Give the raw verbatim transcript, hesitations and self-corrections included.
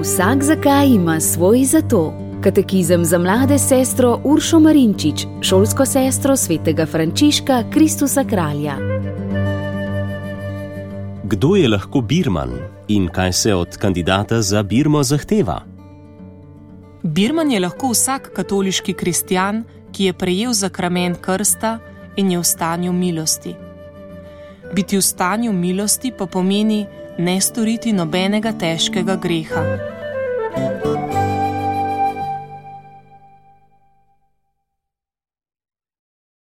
Vsak zakaj ima svoj zato. Katekizem za mlade s sestro Uršo Marinčič, šolsko sestro svetega Frančiška Kristusa Kralja. Kdo je lahko birman in kaj se od kandidata za birmo zahteva? Birman je lahko vsak katoliški kristjan, ki je prejel zakrament krsta in je v stanju milosti. Biti v stanju milosti pa pomeni ne storiti nobenega težkega greha.